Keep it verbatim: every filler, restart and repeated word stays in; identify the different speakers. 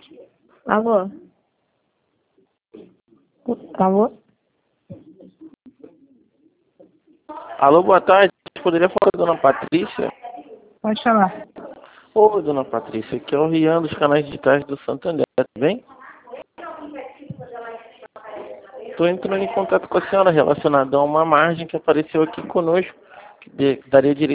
Speaker 1: Alô? Alô?
Speaker 2: Alô, boa tarde. Poderia falar com a dona Patrícia?
Speaker 1: Pode falar.
Speaker 2: Oi, dona Patrícia. Aqui é o Rian dos canais digitais do Santander, tudo bem? Estou entrando em contato com a senhora relacionada a uma margem que apareceu aqui conosco, que daria direito